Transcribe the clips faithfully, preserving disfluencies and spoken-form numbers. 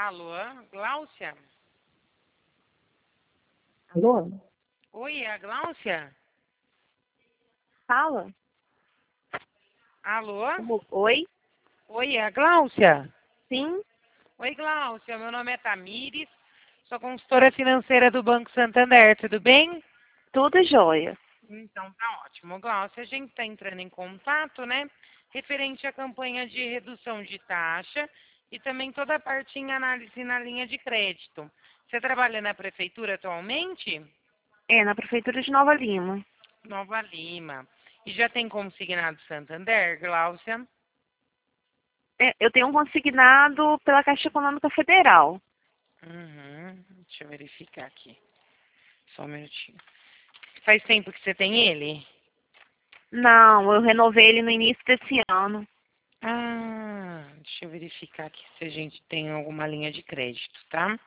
Alô, Gláucia? Alô? Oi, é a Gláucia? Fala. Alô? Oi? Oi, é a Gláucia? Sim? Oi, Gláucia, meu nome é Tamires, sou consultora financeira do Banco Santander, tudo bem? Tudo jóia. Então tá ótimo, Gláucia, a gente está entrando em contato, né, referente à campanha de redução de taxa e também toda a parte em análise na linha de crédito. Você trabalha na prefeitura atualmente? É, na Prefeitura de Nova Lima. Nova Lima. E já tem consignado Santander, Gláucia? É, eu tenho um consignado pela Caixa Econômica Federal. Uhum. Deixa eu verificar aqui. Só um minutinho. Faz tempo que você tem ele? Não, eu renovei ele no início desse ano. Ah, deixa eu verificar aqui se a gente tem alguma linha de crédito, tá?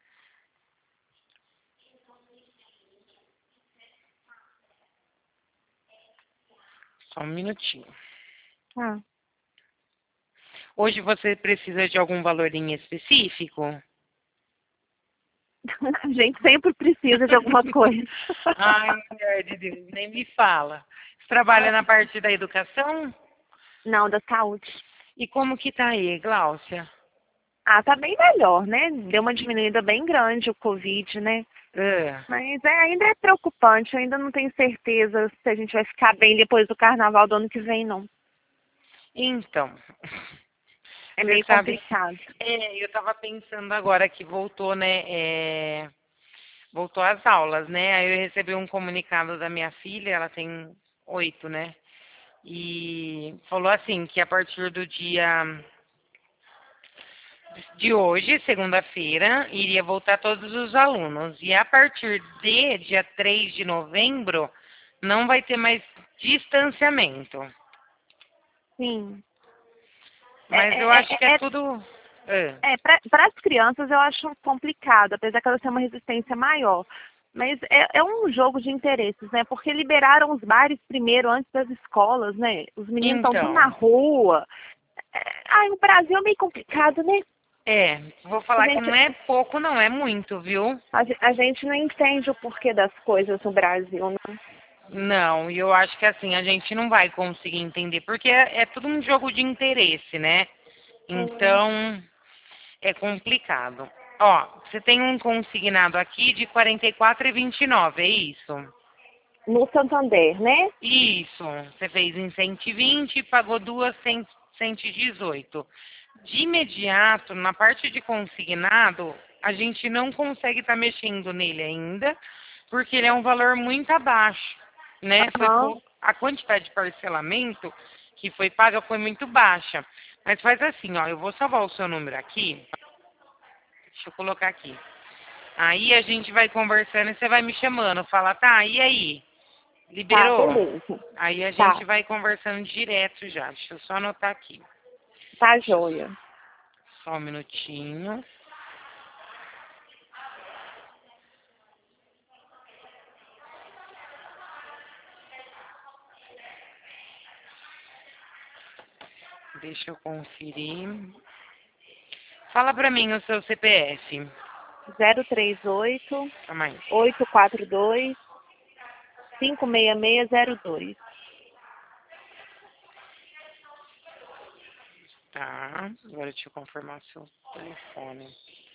Só um minutinho. Ah. Hoje você precisa de algum valor em específico? A gente sempre precisa de alguma coisa. Ai, mulher de Deus, nem me fala. Você trabalha na parte da educação? Não, da saúde. E como que tá aí, Gláucia? Ah, tá bem melhor, né? Deu uma diminuída bem grande o Covid, né? Ah, Mas é, ainda é preocupante, eu ainda não tenho certeza se a gente vai ficar bem depois do carnaval do ano que vem, não. então, É você meio sabe, complicado. é, eu estava pensando agora que voltou, né, é, voltou às aulas, né, aí eu recebi um comunicado da minha filha, ela tem oito, né, e falou assim, que a partir do dia de hoje, segunda-feira, iria voltar todos os alunos, e a partir de dia três de novembro, não vai ter mais distanciamento, Sim. mas É, eu é, acho que é é, é tudo... ah. É, para as crianças eu acho complicado, apesar que elas têm uma resistência maior. Mas é, é um jogo de interesses, né? Porque liberaram os bares primeiro, antes das escolas, né? Os meninos estão tudo na Então, rua. É, ai, o Brasil é meio complicado, né? é, vou A falar que gente, não é pouco, não, é muito, viu? a, ge- a gente não entende o porquê das coisas no Brasil, né? Não, e eu acho que assim, a gente não vai conseguir entender, porque é, é tudo um jogo de interesse, né? Hum. Então, é complicado. Ó, você tem um consignado aqui de quarenta e quatro e vinte e nove, é isso? No Santander, né? Isso, você fez em cento e vinte e pagou duas cem, cento e dezoito. De imediato, na parte de consignado, a gente não consegue estar mexendo nele ainda, porque ele é um valor muito abaixo, né? Foi Aham. pou- a quantidade de parcelamento que foi paga foi muito baixa. Mas faz assim, ó, eu vou salvar o seu número aqui, deixa eu colocar aqui. Aí a gente vai conversando e você vai me chamando, fala, tá, e aí? Tá, Liberou? beleza. Aí a gente Tá, vai conversando direto já. Deixa eu só anotar aqui. tá Deixa eu... joia. Só um minutinho. Deixa eu conferir. Fala pra mim o seu C P F. zero três oito, Calma aí. oito quatro dois, cinco seis seis zero dois. Tá. Agora deixa eu confirmar seu telefone.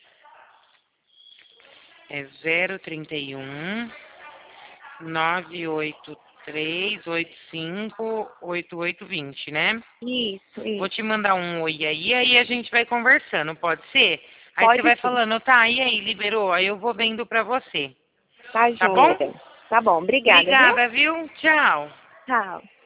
É zero trinta e um, nove oito três oito cinco oito oito vinte, né? Isso, Vou isso. te mandar um oi aí, aí a gente vai conversando, pode ser? Aí você Pode vai sim. falando, tá, e aí, liberou? Aí eu vou vendo pra você. Tá Tá joia. bom? Tá bom, obrigada, viu? Obrigada, viu? Tchau. Tchau.